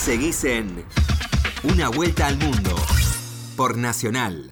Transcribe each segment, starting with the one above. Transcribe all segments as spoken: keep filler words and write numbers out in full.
Seguís en Una Vuelta al Mundo por Nacional.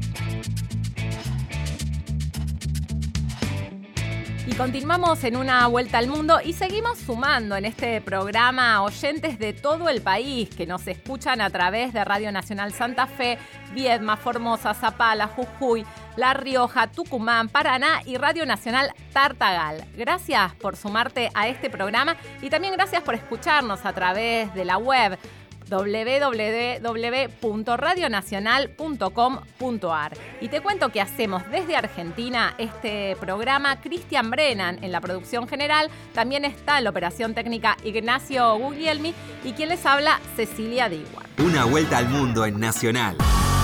Y continuamos en Una Vuelta al Mundo y seguimos sumando en este programa oyentes de todo el país que nos escuchan a través de Radio Nacional Santa Fe, Viedma, Formosa, Zapala, Jujuy, La Rioja, Tucumán, Paraná y Radio Nacional Tartagal. Gracias por sumarte a este programa y también gracias por escucharnos a través de la web doble u doble u doble u punto radio nacional punto com punto a r. Y te cuento que hacemos desde Argentina este programa Cristian Brennan en la producción general, también está en la operación técnica Ignacio Guglielmi y quien les habla, Cecilia Diguar. Una Vuelta al Mundo en Nacional,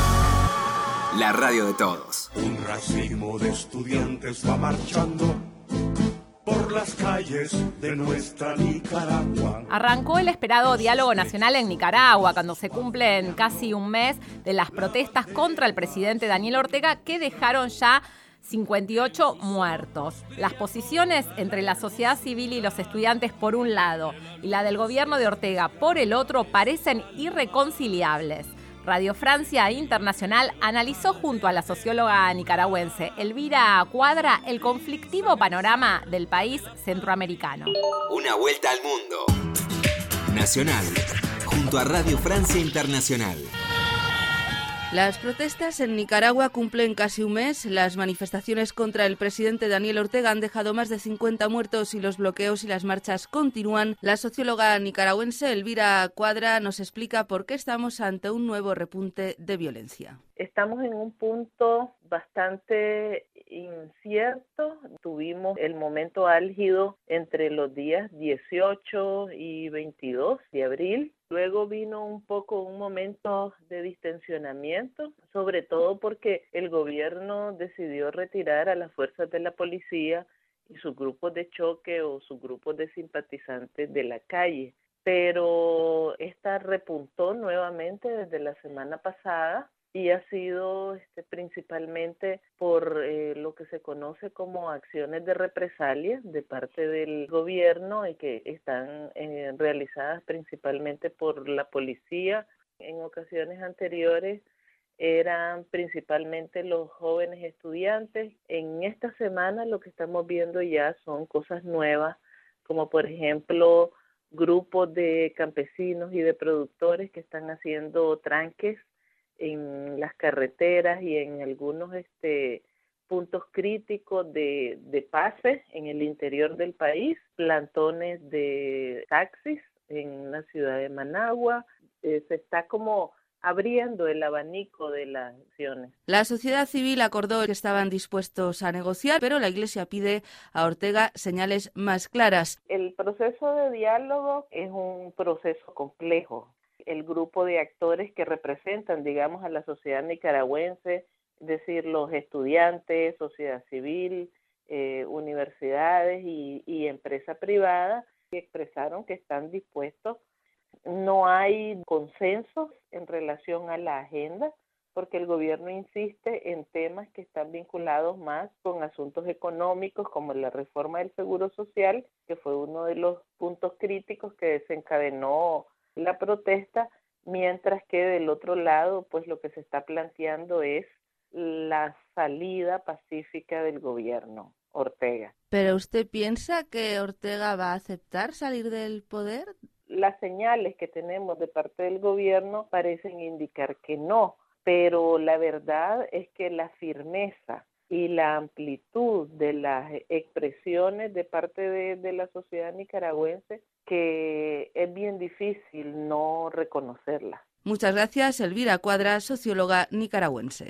la radio de todos. Un racimo de estudiantes va marchando por las calles de nuestra Nicaragua. Arrancó el esperado diálogo nacional en Nicaragua cuando se cumplen casi un mes de las protestas contra el presidente Daniel Ortega que dejaron ya cincuenta y ocho muertos. Las posiciones entre la sociedad civil y los estudiantes por un lado y la del gobierno de Ortega por el otro parecen irreconciliables. Radio Francia Internacional analizó junto a la socióloga nicaragüense Elvira Cuadra el conflictivo panorama del país centroamericano. Una Vuelta al Mundo. Nacional, junto a Radio Francia Internacional. Las protestas en Nicaragua cumplen casi un mes. Las manifestaciones contra el presidente Daniel Ortega han dejado más de cincuenta muertos y los bloqueos y las marchas continúan. La socióloga nicaragüense Elvira Cuadra nos explica por qué estamos ante un nuevo repunte de violencia. Estamos en un punto bastante incierto. Tuvimos el momento álgido entre los días dieciocho y veintidós de abril. Luego vino un poco un momento de distensionamiento, sobre todo porque el gobierno decidió retirar a las fuerzas de la policía y sus grupos de choque o sus grupos de simpatizantes de la calle. Pero esta repuntó nuevamente desde la semana pasada y ha sido este, principalmente por eh, lo que se conoce como acciones de represalia de parte del gobierno y que están eh, realizadas principalmente por la policía. En ocasiones anteriores eran principalmente los jóvenes estudiantes. En esta semana lo que estamos viendo ya son cosas nuevas, como por ejemplo grupos de campesinos y de productores que están haciendo tranques en las carreteras y en algunos este, puntos críticos de, de pase en el interior del país, plantones de taxis en la ciudad de Managua. Eh, se está como abriendo el abanico de las acciones. La sociedad civil acordó que estaban dispuestos a negociar, pero la Iglesia pide a Ortega señales más claras. El proceso de diálogo es un proceso complejo. El grupo de actores que representan, digamos, a la sociedad nicaragüense, es decir, los estudiantes, sociedad civil, eh, universidades y, y empresa privada, expresaron que están dispuestos. No hay consenso en relación a la agenda, porque el gobierno insiste en temas que están vinculados más con asuntos económicos, como la reforma del Seguro Social, que fue uno de los puntos críticos que desencadenó la protesta, mientras que del otro lado, pues lo que se está planteando es la salida pacífica del gobierno Ortega. ¿Pero usted piensa que Ortega va a aceptar salir del poder? Las señales que tenemos de parte del gobierno parecen indicar que no, pero la verdad es que la firmeza y la amplitud de las expresiones de parte de, de la sociedad nicaragüense, que es bien difícil no reconocerla. Muchas gracias, Elvira Cuadra, socióloga nicaragüense.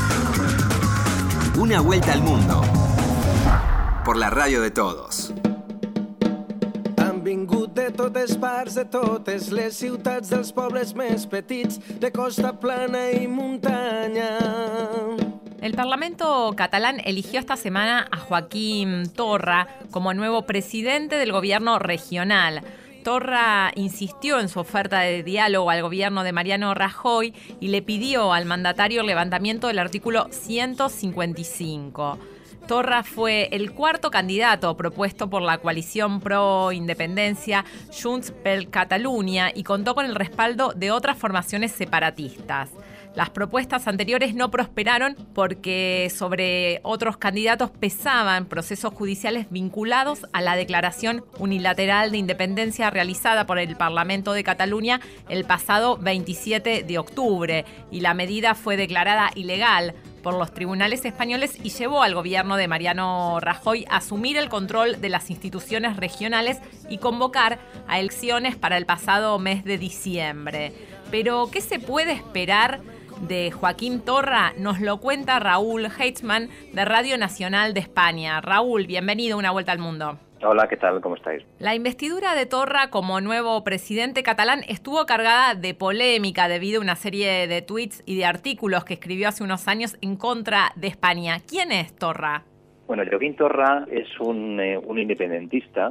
Una Vuelta al Mundo por la radio de todos. Han vingut de totes parts, de totes les ciutats, dels pobles més petits, de costa plana i muntanya. El Parlamento catalán eligió esta semana a Joaquim Torra como nuevo presidente del gobierno regional. Torra insistió en su oferta de diálogo al gobierno de Mariano Rajoy y le pidió al mandatario el levantamiento del artículo ciento cincuenta y cinco. Torra fue el cuarto candidato propuesto por la coalición pro-independencia Junts per Catalunya y contó con el respaldo de otras formaciones separatistas. Las propuestas anteriores no prosperaron porque sobre otros candidatos pesaban procesos judiciales vinculados a la declaración unilateral de independencia realizada por el Parlamento de Cataluña el pasado veintisiete de octubre, y la medida fue declarada ilegal por los tribunales españoles y llevó al gobierno de Mariano Rajoy a asumir el control de las instituciones regionales y convocar a elecciones para el pasado mes de diciembre. Pero, ¿qué se puede esperar de Joaquín Torra? Nos lo cuenta Raúl Heitzman de Radio Nacional de España. Raúl, bienvenido a Una Vuelta al Mundo. Hola, ¿qué tal? ¿Cómo estáis? La investidura de Torra como nuevo presidente catalán estuvo cargada de polémica debido a una serie de tweets y de artículos que escribió hace unos años en contra de España. ¿Quién es Torra? Bueno, Joaquín Torra es un, eh, un independentista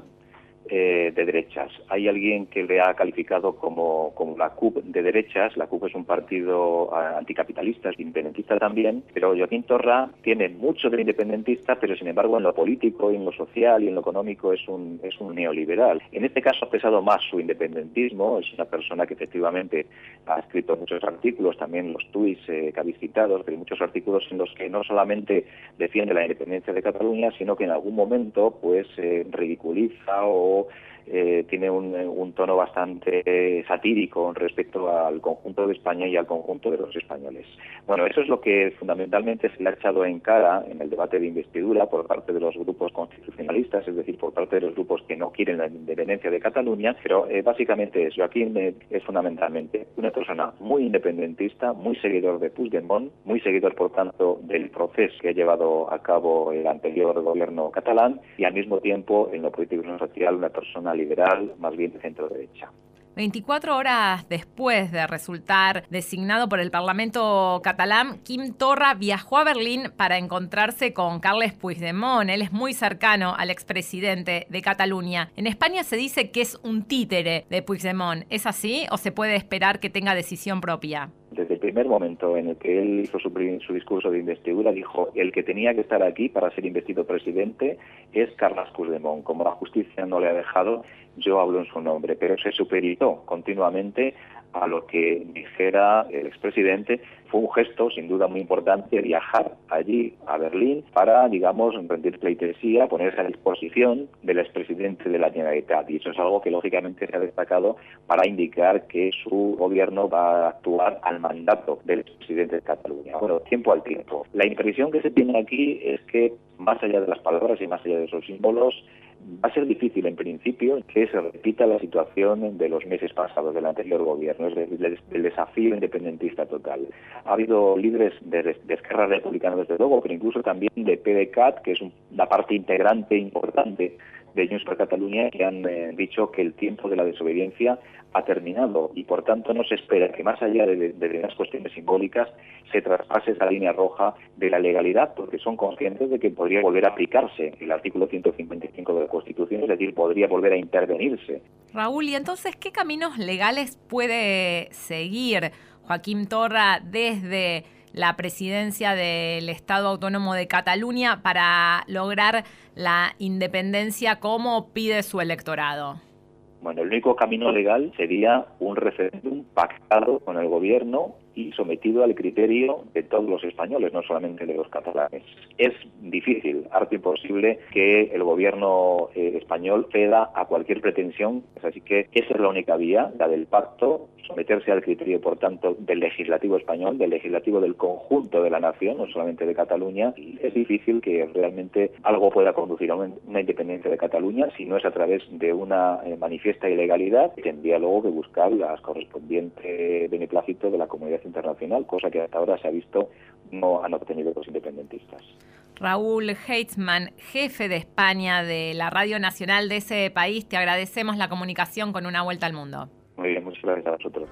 eh, de derechas. Hay alguien que le ha calificado como, como la C U P de derechas. La C U P es un partido uh, anticapitalista, es independentista también, pero Joaquín Torra tiene mucho de independentista, pero sin embargo en lo político, en lo social y en lo económico es un, es un neoliberal. En este caso ha pesado más su independentismo. Es una persona que efectivamente ha escrito muchos artículos, también los tuits eh, que habéis citado, pero muchos artículos en los que no solamente defiende la independencia de Cataluña, sino que en algún momento pues eh, ridiculiza o Eh, tiene un, un tono bastante eh, satírico respecto al conjunto de España y al conjunto de los españoles. Bueno, eso es lo que fundamentalmente se le ha echado en cara en el debate de investidura por parte de los grupos constitucionalistas, es decir, por parte de los grupos que no quieren la independencia de Cataluña, pero eh, básicamente es, Joaquín eh, es fundamentalmente una persona muy independentista, muy seguidor de Puigdemont, muy seguidor, por tanto, del proceso que ha llevado a cabo el anterior gobierno catalán, y al mismo tiempo, en lo político y en lo social, una persona liberal, más bien de centro-derecha. veinticuatro horas después de resultar designado por el Parlamento catalán, Quim Torra viajó a Berlín para encontrarse con Carles Puigdemont. Él es muy cercano al expresidente de Cataluña. En España se dice que es un títere de Puigdemont. ¿Es así o se puede esperar que tenga decisión propia? Desde el primer momento en el que él hizo su, su discurso de investidura, dijo: el que tenía que estar aquí para ser investido presidente es Carles Puigdemont. Como la justicia no le ha dejado, yo hablo en su nombre. Pero se supeditó continuamente a lo que dijera el expresidente. Fue un gesto, sin duda, muy importante viajar allí a Berlín para, digamos, rendir pleitesía, ponerse a disposición del expresidente de la Generalitat. Y eso es algo que, lógicamente, se ha destacado para indicar que su gobierno va a actuar al mandato del expresidente de Cataluña. Bueno, tiempo al tiempo. La impresión que se tiene aquí es que, más allá de las palabras y más allá de esos símbolos, va a ser difícil, en principio, que se repita la situación de los meses pasados del anterior gobierno, es decir, del desafío independentista total. Ha habido líderes de, de Esquerra Republicana, desde luego, pero incluso también de PDeCAT, que es una parte integrante importante de Junts per Catalunya, que han eh, dicho que el tiempo de la desobediencia ha terminado y, por tanto, no se espera que, más allá de, de, de las cuestiones simbólicas, se traspase esa línea roja de la legalidad, porque son conscientes de que podría volver a aplicarse el artículo ciento cincuenta y cinco de la Constitución, es decir, podría volver a intervenirse. Raúl, ¿y entonces qué caminos legales puede seguir Joaquín Torra desde la presidencia del Estado Autónomo de Cataluña para lograr la independencia como pide su electorado? Bueno, el único camino legal sería un referéndum pactado con el gobierno y sometido al criterio de todos los españoles, no solamente de los catalanes. Es difícil, harto imposible, que el gobierno eh, español ceda a cualquier pretensión, así que esa es la única vía, la del pacto, someterse al criterio, por tanto, del legislativo español, del legislativo del conjunto de la nación, no solamente de Cataluña, y es difícil que realmente algo pueda conducir a una independencia de Cataluña si no es a través de una eh, manifiesta ilegalidad que tendría luego que buscar las correspondientes beneplácito de la comunidad internacional, cosa que hasta ahora se ha visto no han obtenido los independentistas. Raúl Heitzman, jefe de España de la Radio Nacional de ese país, te agradecemos la comunicación con Una Vuelta al Mundo. Muy bien, muchas gracias a vosotros.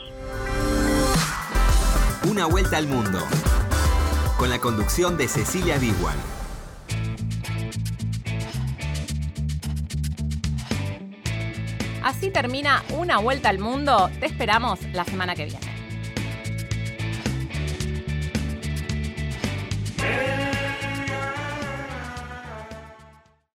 Una Vuelta al Mundo, con la conducción de Cecilia Bigual. Así termina Una Vuelta al Mundo. Te esperamos la semana que viene.